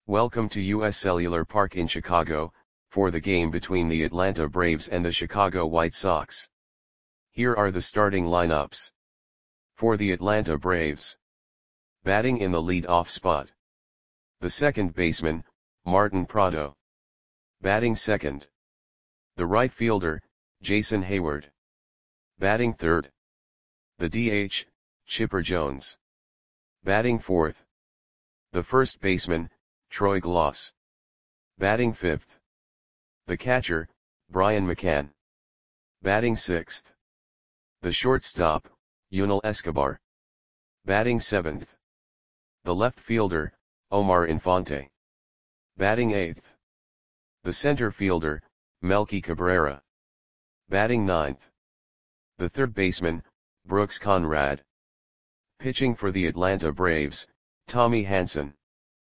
Welcome to US Cellular Park in Chicago, for the game between the Atlanta Braves and the Chicago White Sox. Here are the starting lineups. For the Atlanta Braves. Batting in the lead-off spot. The second baseman, Martin Prado. Batting second. The right fielder, Jason Heyward. Batting third. The DH, Chipper Jones. Batting fourth. The first baseman, Troy Glaus. Batting fifth. The catcher, Brian McCann. Batting sixth. The shortstop, Yunel Escobar. Batting seventh. The left fielder, Omar Infante. Batting eighth. The center fielder, Melky Cabrera. Batting ninth. The third baseman, Brooks Conrad. Pitching for the Atlanta Braves, Tommy Hanson.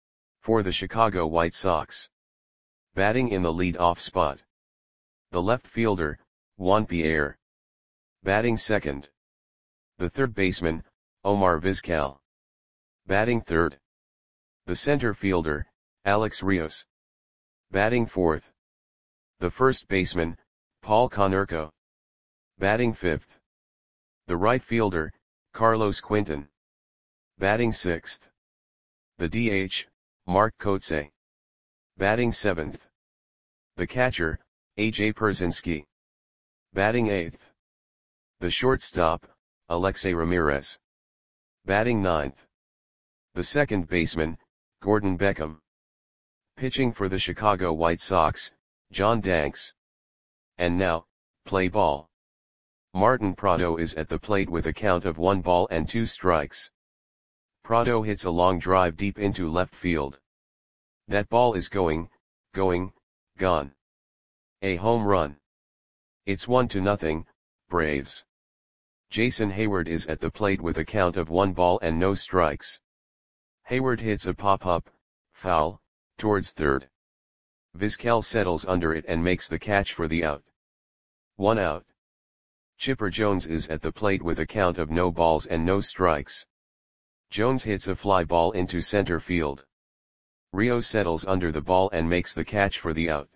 For the Chicago White Sox. Batting in the lead-off spot. The left fielder, Juan Pierre. Batting second. The third baseman, Omar Vizquel. Batting third. The center fielder, Alex Rios. Batting fourth. The first baseman, Paul Konerko. Batting fifth. The right fielder, Carlos Quinton. Batting sixth. The DH, Mark Kotsay. Batting seventh. The catcher, A.J. Pierzynski. Batting eighth. The shortstop, Alexei Ramirez. Batting ninth. The second baseman, Gordon Beckham. Pitching for the Chicago White Sox, John Danks. And now, play ball. Martin Prado is at the plate with a count of 1 ball and 2 strikes. Prado hits a long drive deep into left field. That ball is gone. A home run. It's 1-0, Braves. Jason Heyward is at the plate with a count of 1 ball and no strikes. Heyward hits a pop-up, foul, towards third. Vizquel settles under it and makes the catch for the out. 1 out. Chipper Jones is at the plate with a count of no balls and no strikes. Jones hits a fly ball into center field. Rios settles under the ball and makes the catch for the out.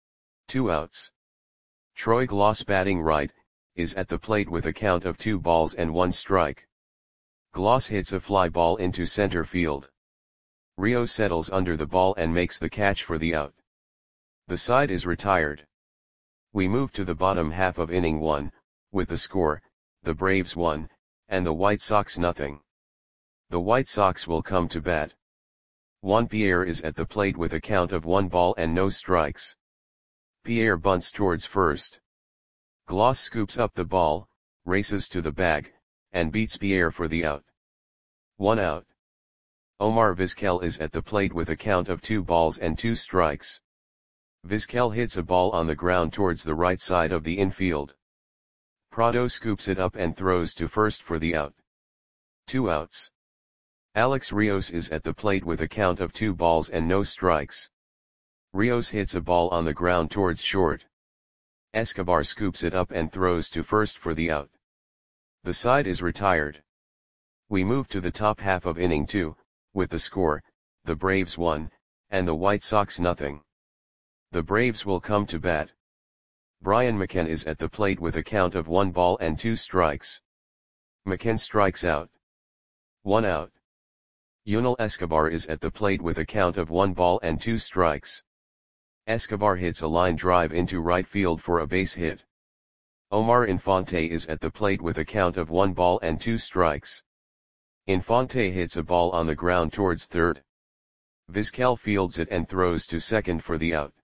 2 outs. Troy Glaus, batting right, is at the plate with a count of 2 balls and 1 strike. Glaus hits a fly ball into center field. Rios settles under the ball and makes the catch for the out. The side is retired. We move to the bottom half of inning 1, with the score, the Braves 1, and the White Sox 0. The White Sox will come to bat. Juan Pierre is at the plate with a count of 1 ball and no strikes. Pierre bunts towards first. Glaus scoops up the ball, races to the bag, and beats Pierre for the out. 1 out. Omar Vizquel is at the plate with a count of 2 balls and 2 strikes. Vizquel hits a ball on the ground towards the right side of the infield. Prado scoops it up and throws to first for the out. 2 outs. Alex Rios is at the plate with a count of 2 balls and no strikes. Rios hits a ball on the ground towards short. Escobar scoops it up and throws to first for the out. The side is retired. We move to the top half of inning 2, with the score, the Braves 1, and the White Sox 0. The Braves will come to bat. Brian McCann is at the plate with a count of 1 ball and 2 strikes. McCann strikes out. 1 out. Yunel Escobar is at the plate with a count of 1 ball and 2 strikes. Escobar hits a line drive into right field for a base hit. Omar Infante is at the plate with a count of 1 ball and 2 strikes. Infante hits a ball on the ground towards third. Vizquel fields it and throws to second for the out.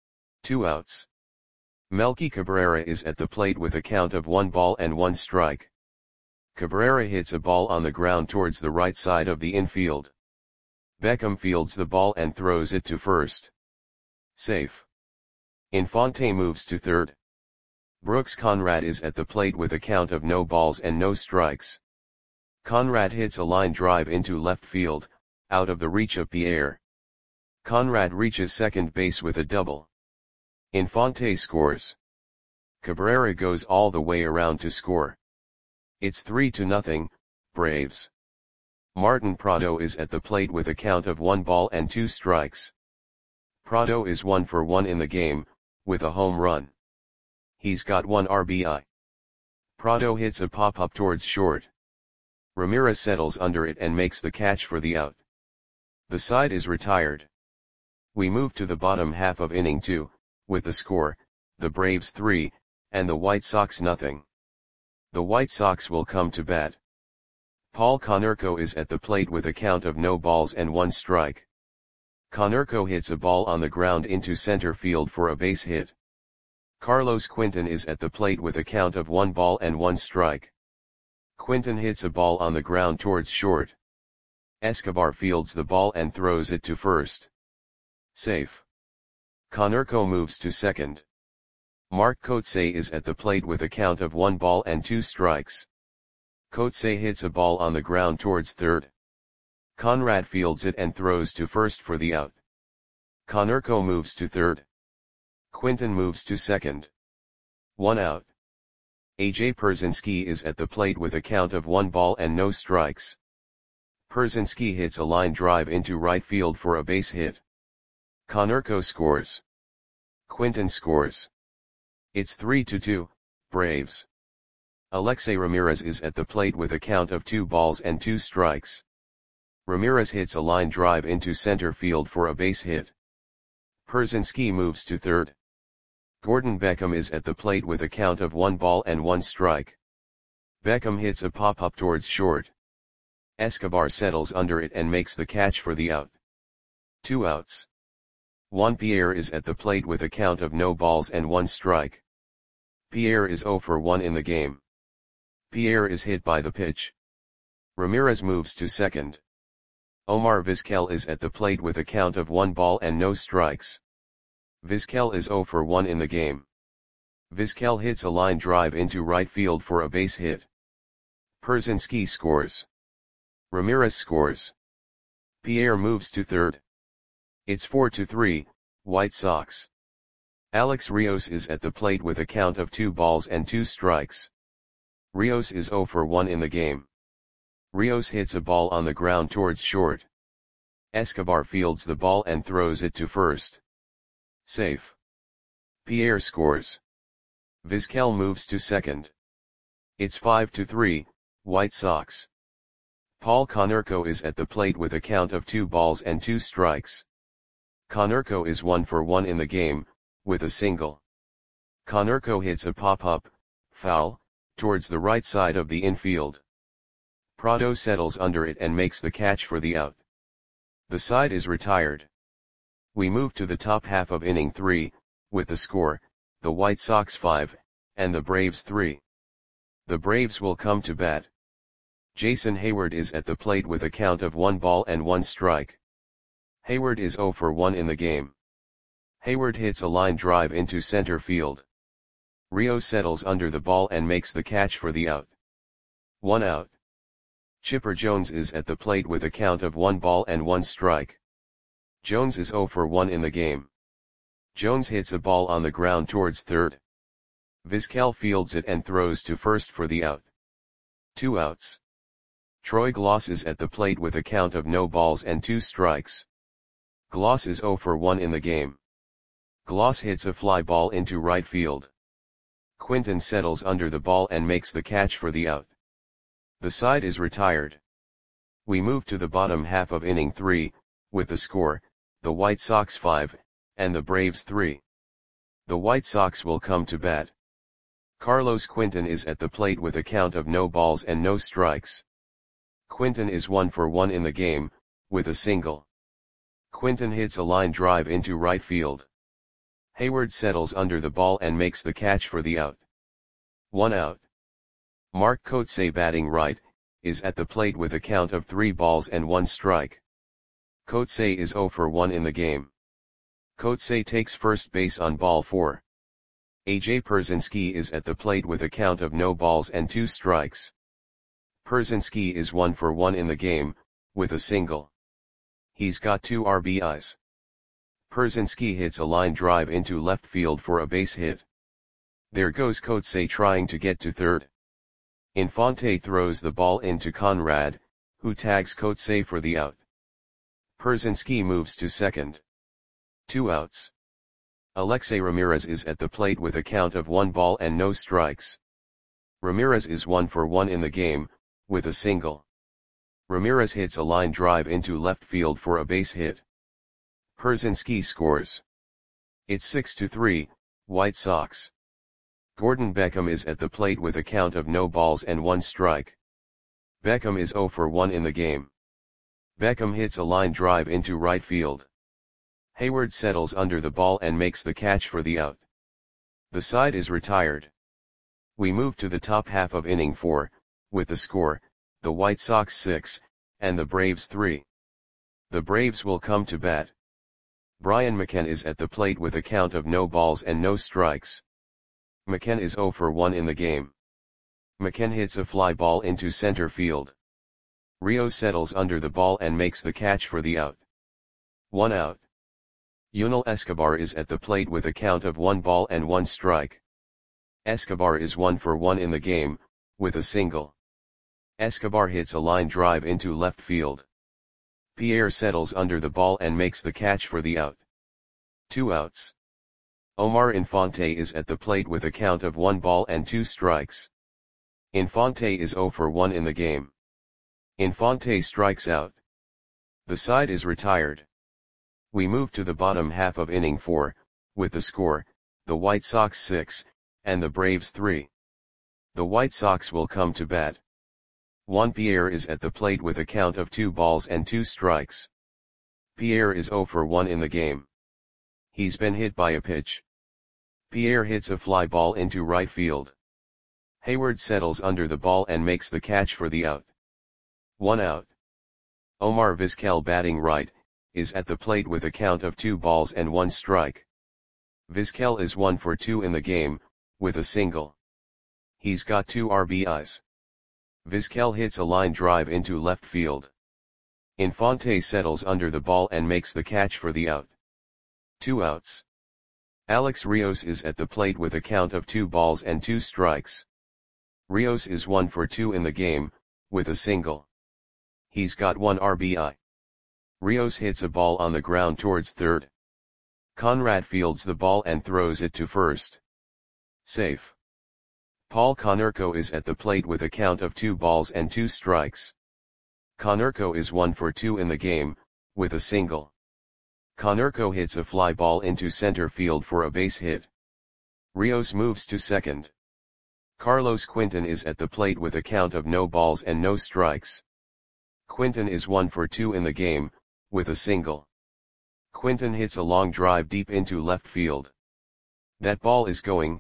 2 outs. Melky Cabrera is at the plate with a count of 1 ball and 1 strike. Cabrera hits a ball on the ground towards the right side of the infield. Beckham fields the ball and throws it to first. Safe. Infante moves to third. Brooks Conrad is at the plate with a count of no balls and no strikes. Conrad hits a line drive into left field, out of the reach of Pierre. Conrad reaches second base with a double. Infante scores. Cabrera goes all the way around to score. It's 3-0, Braves. Martin Prado is at the plate with a count of 1 ball and 2 strikes. Prado is 1 for 1 in the game, with a home run. He's got 1 RBI. Prado hits a pop-up towards short. Ramirez settles under it and makes the catch for the out. The side is retired. We move to the bottom half of inning 2, with the score, the Braves 3, and the White Sox nothing. The White Sox will come to bat. Paul Konerko is at the plate with a count of no balls and 1 strike. Konerko hits a ball on the ground into center field for a base hit. Carlos Quinton is at the plate with a count of 1 ball and 1 strike. Quinton hits a ball on the ground towards short. Escobar fields the ball and throws it to first. Safe. Konerko moves to second. Mark Kotsay is at the plate with a count of 1 ball and 2 strikes. Kotsay hits a ball on the ground towards third. Conrad fields it and throws to first for the out. Konerko moves to third. Quinton moves to second. 1 out. AJ Pierzynski is at the plate with a count of 1 ball and no strikes. Pierzynski hits a line drive into right field for a base hit. Konerko scores. Quinton scores. It's 3-2, Braves. Alexei Ramirez is at the plate with a count of 2 balls and 2 strikes. Ramirez hits a line drive into center field for a base hit. Pierzynski moves to third. Gordon Beckham is at the plate with a count of 1 ball and 1 strike. Beckham hits a pop-up towards short. Escobar settles under it and makes the catch for the out. 2 outs. Juan Pierre is at the plate with a count of no balls and 1 strike. Pierre is 0 for 1 in the game. Pierre is hit by the pitch. Ramirez moves to second. Omar Vizquel is at the plate with a count of 1 ball and no strikes. Vizquel is 0 for 1 in the game. Vizquel hits a line drive into right field for a base hit. Pierzynski scores. Ramirez scores. Pierre moves to third. It's 4-3, White Sox. Alex Rios is at the plate with a count of 2 balls and 2 strikes. Rios is 0 for 1 in the game. Rios hits a ball on the ground towards short. Escobar fields the ball and throws it to first. Safe. Pierre scores. Vizquel moves to second. It's 5-3, White Sox. Paul Konerko is at the plate with a count of 2 balls and 2 strikes. Konerko is 1 for 1 in the game, with a single. Konerko hits a pop-up, foul, towards the right side of the infield. Prado settles under it and makes the catch for the out. The side is retired. We move to the top half of inning 3, with the score, the White Sox 5, and the Braves 3. The Braves will come to bat. Jason Heyward is at the plate with a count of 1 ball and 1 strike. Heyward is 0 for 1 in the game. Heyward hits a line drive into center field. Rios settles under the ball and makes the catch for the out. 1 out. Chipper Jones is at the plate with a count of 1 ball and 1 strike. Jones is 0 for 1 in the game. Jones hits a ball on the ground towards third. Vizquel fields it and throws to first for the out. 2 outs. Troy Gloss is at the plate with a count of no balls and 2 strikes. Gloss is 0 for 1 in the game. Gloss hits a fly ball into right field. Quinton settles under the ball and makes the catch for the out. The side is retired. We move to the bottom half of inning 3, with the score, the White Sox 5, and the Braves 3. The White Sox will come to bat. Carlos Quinton is at the plate with a count of no balls and no strikes. Quinton is 1 for 1 in the game, with a single. Quinton hits a line drive into right field. Heyward settles under the ball and makes the catch for the out. 1 out. Mark Kotsay, batting right, is at the plate with a count of 3 balls and 1 strike. Kotsay is 0 for 1 in the game. Kotsay takes first base on ball 4. AJ Pierzynski is at the plate with a count of no balls and 2 strikes. Pierzynski is 1 for 1 in the game, with a single. He's got 2 RBIs. Pierzynski hits a line drive into left field for a base hit. There goes Kotsay trying to get to third. Infante throws the ball into Conrad, who tags Kotsay for the out. Perzinski moves to second. 2 outs. Alexei Ramirez is at the plate with a count of 1 ball and no strikes. Ramirez is 1 for 1 in the game, with a single. Ramirez hits a line drive into left field for a base hit. Perzinski scores. It's 6-3, White Sox. Gordon Beckham is at the plate with a count of no balls and 1 strike. Beckham is 0 for 1 in the game. Beckham hits a line drive into right field. Hayward settles under the ball and makes the catch for the out. The side is retired. We move to the top half of inning 4, with the score, the White Sox 6, and the Braves 3. The Braves will come to bat. Brian McCann is at the plate with a count of no balls and no strikes. McCann is 0 for 1 in the game. McCann hits a fly ball into center field. Rios settles under the ball and makes the catch for the out. 1 out. Yunel Escobar is at the plate with a count of 1 ball and 1 strike. Escobar is 1 for 1 in the game, with a single. Escobar hits a line drive into left field. Pierre settles under the ball and makes the catch for the out. 2 outs. Omar Infante is at the plate with a count of 1 ball and 2 strikes. Infante is 0 for 1 in the game. Infante strikes out. The side is retired. We move to the bottom half of inning 4, with the score, the White Sox 6, and the Braves 3. The White Sox will come to bat. Juan Pierre is at the plate with a count of 2 balls and 2 strikes. Pierre is 0 for 1 in the game. He's been hit by a pitch. Pierre hits a fly ball into right field. Hayward settles under the ball and makes the catch for the out. 1 out. Omar Vizquel, batting right, is at the plate with a count of 2 balls and 1 strike. Vizquel is 1 for 2 in the game, with a single. He's got 2 RBIs. Vizquel hits a line drive into left field. Infante settles under the ball and makes the catch for the out. 2 outs. Alex Rios is at the plate with a count of 2 balls and 2 strikes. Rios is 1 for 2 in the game, with a single. He's got 1 RBI. Rios hits a ball on the ground towards third. Conrad fields the ball and throws it to first. Safe. Paul Konerko is at the plate with a count of 2 balls and 2 strikes. Konerko is 1 for 2 in the game, with a single. Konerko hits a fly ball into center field for a base hit. Rios moves to second. Carlos Quinton is at the plate with a count of no balls and no strikes. Quinton is 1 for 2 in the game, with a single. Quinton hits a long drive deep into left field. That ball is gone.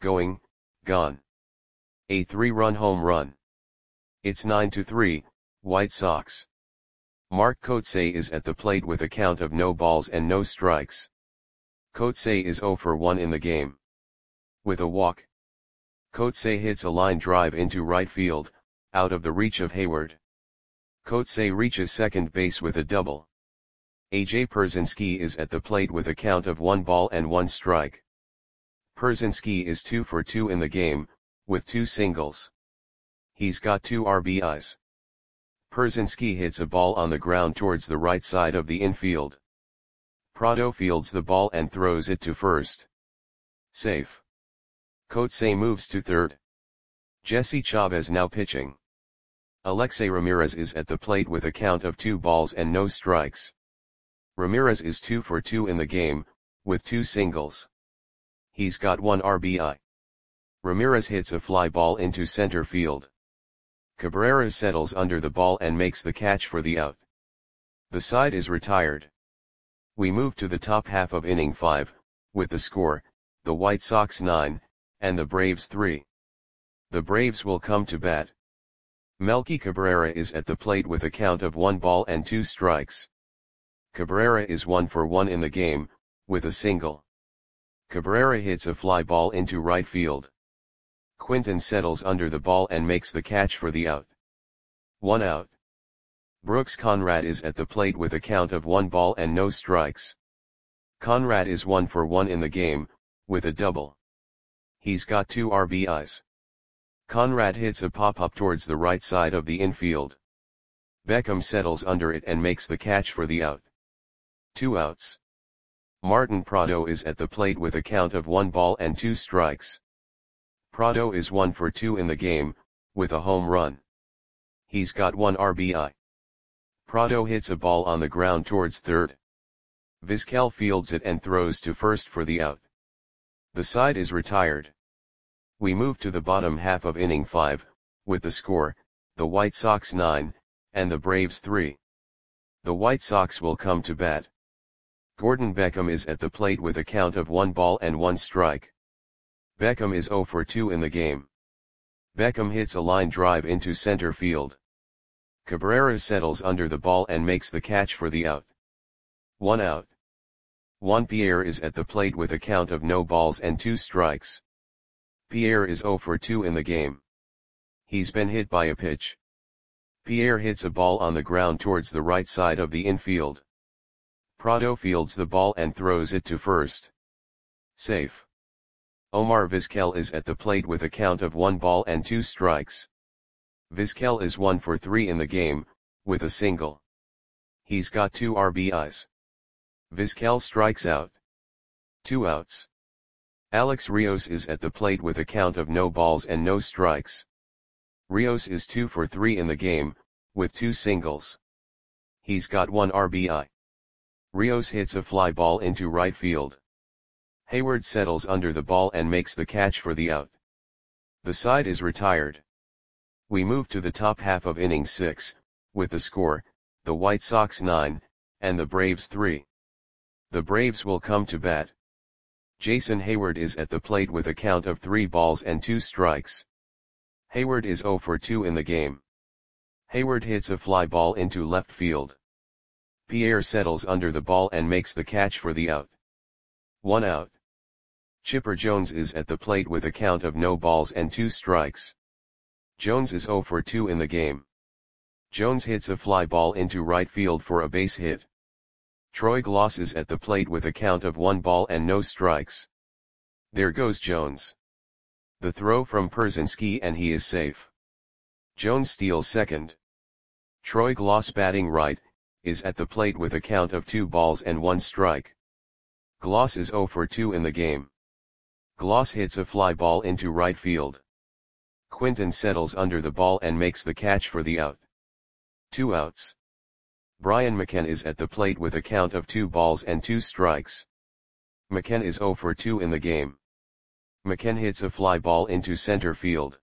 A 3-run home run. It's 9-3, White Sox. Mark Kotsay is at the plate with a count of no balls and no strikes. Kotsay is 0 for 1 in the game. With a walk. Kotsay hits a line drive into right field, out of the reach of Hayward. Kotsay reaches second base with a double. AJ Perzinski is at the plate with a count of 1 ball and 1 strike. Perzinski is 2 for 2 in the game, with 2 singles. He's got 2 RBIs. Perzinski hits a ball on the ground towards the right side of the infield. Prado fields the ball and throws it to first. Safe. Kotsay moves to third. Jesse Chavez now pitching. Alexei Ramirez is at the plate with a count of 2 balls and no strikes. Ramirez is 2 for 2 in the game, with 2 singles. He's got 1 RBI. Ramirez hits a fly ball into center field. Cabrera settles under the ball and makes the catch for the out. The side is retired. We move to the top half of inning 5, with the score, the White Sox 9, and the Braves 3. The Braves will come to bat. Melky Cabrera is at the plate with a count of 1 ball and 2 strikes. Cabrera is 1 for 1 in the game, with a single. Cabrera hits a fly ball into right field. Quinton settles under the ball and makes the catch for the out. 1 out. Brooks Conrad is at the plate with a count of 1 ball and no strikes. Conrad is 1 for 1 in the game, with a double. He's got 2 RBIs. Conrad hits a pop-up towards the right side of the infield. Beckham settles under it and makes the catch for the out. 2 outs. Martin Prado is at the plate with a count of 1 ball and 2 strikes. Prado is 1 for 2 in the game, with a home run. He's got 1 RBI. Prado hits a ball on the ground towards third. Vizquel fields it and throws to first for the out. The side is retired. We move to the bottom half of inning 5, with the score, the White Sox 9, and the Braves 3. The White Sox will come to bat. Gordon Beckham is at the plate with a count of 1 ball and 1 strike. Beckham is 0 for 2 in the game. Beckham hits a line drive into center field. Cabrera settles under the ball and makes the catch for the out. 1 out. Juan Pierre is at the plate with a count of no balls and 2 strikes. Pierre is 0 for 2 in the game. He's been hit by a pitch. Pierre hits a ball on the ground towards the right side of the infield. Prado fields the ball and throws it to first. Safe. Omar Vizquel is at the plate with a count of 1 ball and 2 strikes. Vizquel is 1 for 3 in the game, with a single. He's got 2 RBIs. Vizquel strikes out. 2 outs. Alex Rios is at the plate with a count of no balls and no strikes. Rios is 2 for 3 in the game, with 2 singles. He's got 1 RBI. Rios hits a fly ball into right field. Hayward settles under the ball and makes the catch for the out. The side is retired. We move to the top half of inning 6, with the score, the White Sox 9, and the Braves 3. The Braves will come to bat. Jason Hayward is at the plate with a count of 3 balls and 2 strikes. Hayward is 0 for 2 in the game. Hayward hits a fly ball into left field. Pierre settles under the ball and makes the catch for the out. 1 out. Chipper Jones is at the plate with a count of no balls and 2 strikes. Jones is 0 for 2 in the game. Jones hits a fly ball into right field for a base hit. Troy Glaus is at the plate with a count of 1 ball and no strikes. There goes Jones. The throw from Pierzynski and he is safe. Jones steals second. Troy Glaus, batting right, is at the plate with a count of 2 balls and 1 strike. Glaus is 0 for 2 in the game. Glaus hits a fly ball into right field. Quinton settles under the ball and makes the catch for the out. 2 outs. Brian McCann is at the plate with a count of 2 balls and 2 strikes. McCann is 0 for 2 in the game. McCann hits a fly ball into center field.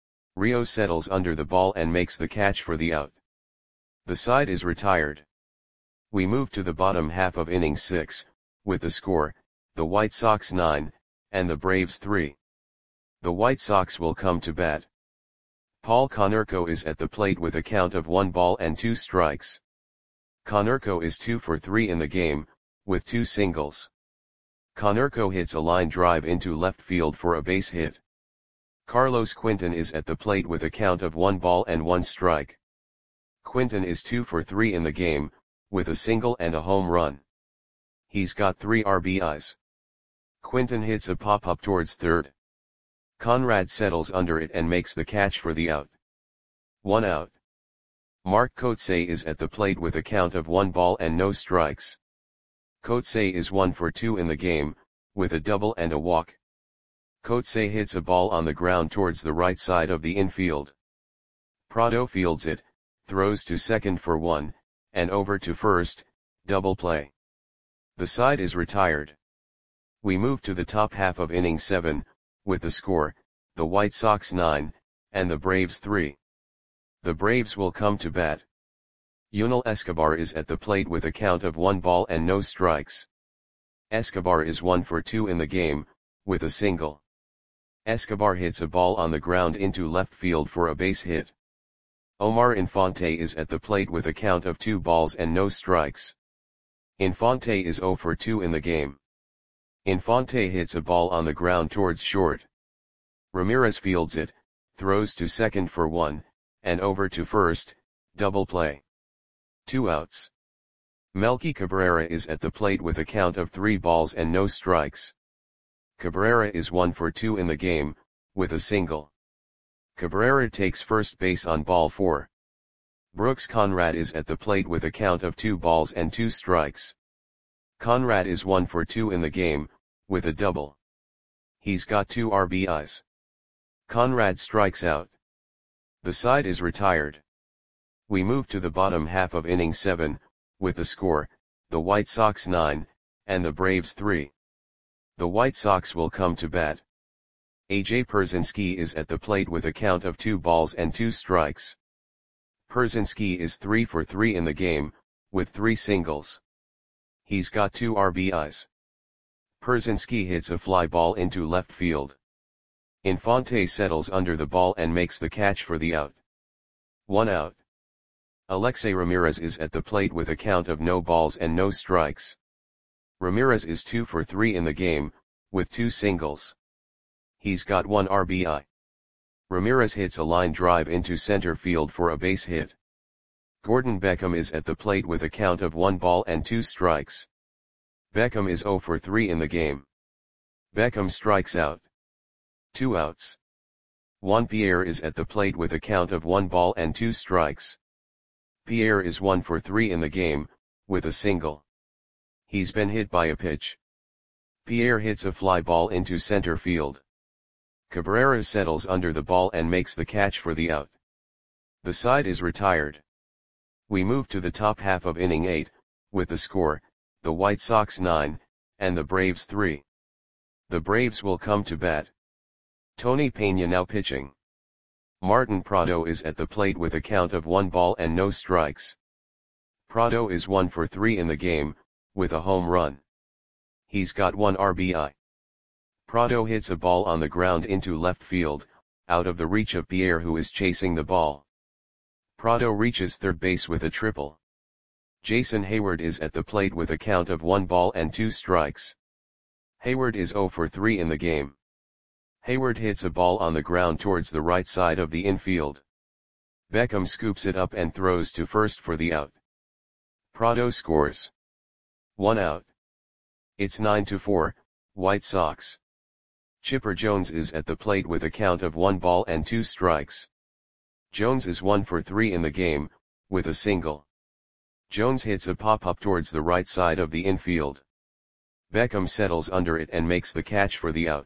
Rios settles under the ball and makes the catch for the out. The side is retired. We move to the bottom half of inning 6, with the score, the White Sox 9, and the Braves 3. The White Sox will come to bat. Paul Konerko is at the plate with a count of 1 ball and 2 strikes. Konerko is 2 for 3 in the game, with 2 singles. Konerko hits a line drive into left field for a base hit. Carlos Quinton is at the plate with a count of 1 ball and 1 strike. Quinton is 2 for 3 in the game, with a single and a home run. He's got 3 RBIs. Quinton hits a pop-up towards third. Conrad settles under it and makes the catch for the out. 1 out. Mark Kotsay is at the plate with a count of 1 ball and no strikes. Kotsay is 1 for 2 in the game, with a double and a walk. Kotsay hits a ball on the ground towards the right side of the infield. Prado fields it, throws to second for 1, and over to first, double play. The side is retired. We move to the top half of inning 7, with the score, the White Sox 9, and the Braves 3. The Braves will come to bat. Yunel Escobar is at the plate with a count of 1 ball and no strikes. Escobar is 1 for 2 in the game, with a single. Escobar hits a ball on the ground into left field for a base hit. Omar Infante is at the plate with a count of 2 balls and no strikes. Infante is 0 for 2 in the game. Infante hits a ball on the ground towards short. Ramirez fields it, throws to second for 1, and over to first, double play. 2 outs. Melky Cabrera is at the plate with a count of 3 balls and no strikes. Cabrera is 1 for 2 in the game, with a single. Cabrera takes first base on ball 4. Brooks Conrad is at the plate with a count of 2 balls and 2 strikes. Conrad is 1 for 2 in the game, with a double. He's got 2 RBIs. Conrad strikes out. The side is retired. We move to the bottom half of inning 7, with the score, the White Sox 9, and the Braves 3. The White Sox will come to bat. A.J. Pierzynski is at the plate with a count of 2 balls and 2 strikes. Pierzynski is 3 for 3 in the game, with 3 singles. He's got 2 RBIs. Pierzynski hits a fly ball into left field. Infante settles under the ball and makes the catch for the out. 1 out. Alexei Ramirez is at the plate with a count of no balls and no strikes. Ramirez is 2 for 3 in the game, with 2 singles. He's got 1 RBI. Ramirez hits a line drive into center field for a base hit. Gordon Beckham is at the plate with a count of 1 ball and 2 strikes. Beckham is 0 for 3 in the game. Beckham strikes out. 2 outs. Juan Pierre is at the plate with a count of 1 ball and 2 strikes. Pierre is 1 for 3 in the game, with a single. He's been hit by a pitch. Pierre hits a fly ball into center field. Cabrera settles under the ball and makes the catch for the out. The side is retired. We move to the top half of inning 8, with the score, the White Sox 9, and the Braves 3. The Braves will come to bat. Tony Peña now pitching. Martin Prado is at the plate with a count of 1 ball and no strikes. Prado is 1 for 3 in the game, with a home run. He's got 1 RBI. Prado hits a ball on the ground into left field, out of the reach of Pierre who is chasing the ball. Prado reaches third base with a triple. Jason Heyward is at the plate with a count of 1 ball and 2 strikes. Heyward is 0 for 3 in the game. Heyward hits a ball on the ground towards the right side of the infield. Beckham scoops it up and throws to first for the out. Prado scores. 1 out. It's 9-4, White Sox. Chipper Jones is at the plate with a count of 1 ball and 2 strikes. Jones is 1 for 3 in the game, with a single. Jones hits a pop-up towards the right side of the infield. Beckham settles under it and makes the catch for the out.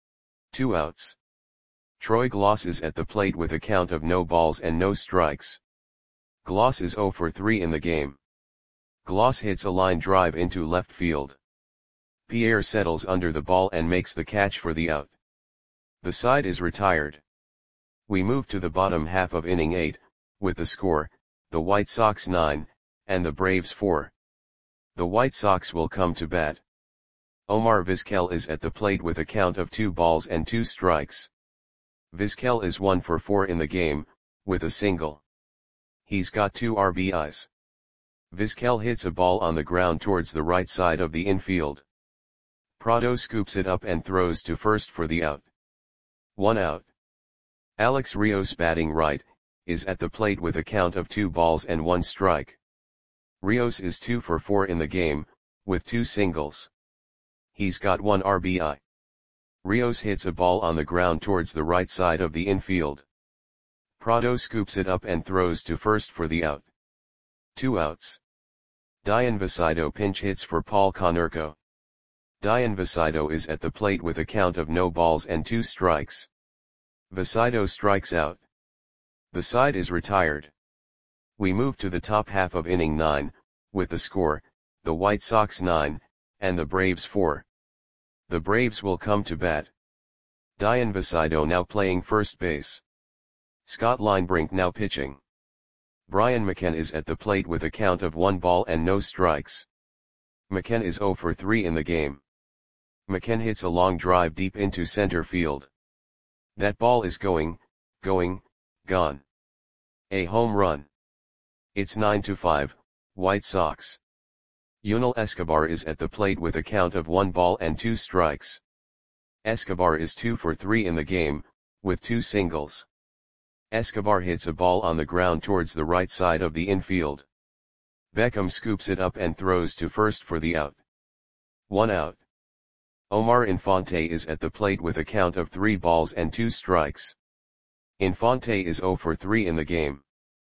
2 outs. Troy Glaus is at the plate with a count of no balls and no strikes. Glaus is 0 for 3 in the game. Glaus hits a line drive into left field. Pierre settles under the ball and makes the catch for the out. The side is retired. We move to the bottom half of inning 8, with the score, the White Sox 9, and the Braves 4. The White Sox will come to bat. Omar Vizquel is at the plate with a count of 2 balls and 2 strikes. Vizquel is 1 for 4 in the game, with a single. He's got 2 RBIs. Vizquel hits a ball on the ground towards the right side of the infield. Prado scoops it up and throws to first for the out. 1 out. Alex Rios batting right, is at the plate with a count of 2 balls and 1 strike. Rios is 2 for 4 in the game, with 2 singles. He's got 1 RBI. Rios hits a ball on the ground towards the right side of the infield. Prado scoops it up and throws to first for the out. 2 outs. Dian Visido pinch hits for Paul Konerko. Dian Visido is at the plate with a count of no balls and 2 strikes. Visido strikes out. The side is retired. We move to the top half of inning 9, with the score, the White Sox 9, and the Braves 4. The Braves will come to bat. Dian Visido now playing first base. Scott Linebrink now pitching. Brian McKenna is at the plate with a count of 1 ball and no strikes. McKenna is 0 for 3 in the game. McKenna hits a long drive deep into center field. That ball is going, gone. A home run. It's 9-5, White Sox. Yunel Escobar is at the plate with a count of 1 ball and 2 strikes. Escobar is 2 for 3 in the game, with 2 singles. Escobar hits a ball on the ground towards the right side of the infield. Beckham scoops it up and throws to first for the out. 1 out. Omar Infante is at the plate with a count of 3 balls and 2 strikes. Infante is 0 for 3 in the game.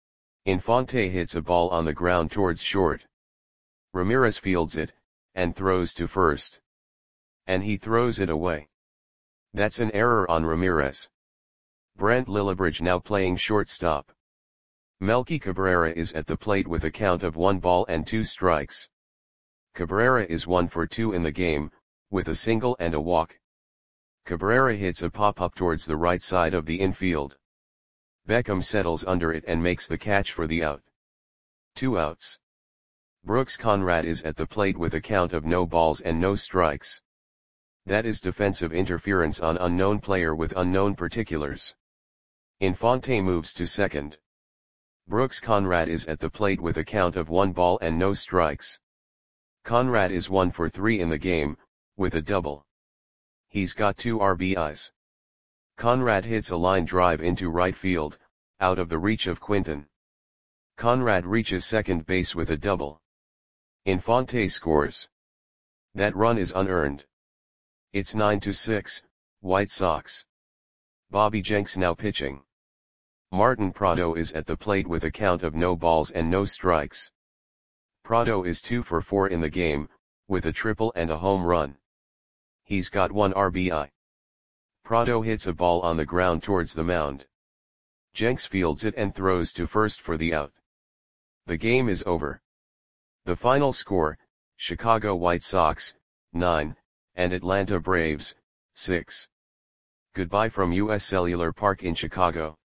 Infante hits a ball on the ground towards short. Ramirez fields it, and throws to first. And he throws it away. That's an error on Ramirez. Brent Lillibridge now playing shortstop. Melky Cabrera is at the plate with a count of 1 ball and 2 strikes. Cabrera is 1 for 2 in the game, with a single and a walk. Cabrera hits a pop-up towards the right side of the infield. Beckham settles under it and makes the catch for the out. 2 outs. Brooks Conrad is at the plate with a count of no balls and no strikes. That is defensive interference on unknown player with unknown particulars. Infante moves to second. Brooks Conrad is at the plate with a count of 1 ball and no strikes. Conrad is 1 for 3 in the game, with a double. He's got 2 RBIs. Conrad hits a line drive into right field, out of the reach of Quinton. Conrad reaches second base with a double. Infante scores. That run is unearned. It's 9-6, White Sox. Bobby Jenks now pitching. Martin Prado is at the plate with a count of no balls and no strikes. Prado is 2 for 4 in the game, with a triple and a home run. He's got 1 RBI. Prado hits a ball on the ground towards the mound. Jenks fields it and throws to first for the out. The game is over. The final score, Chicago White Sox, 9, and Atlanta Braves, 6. Goodbye from US Cellular Park in Chicago.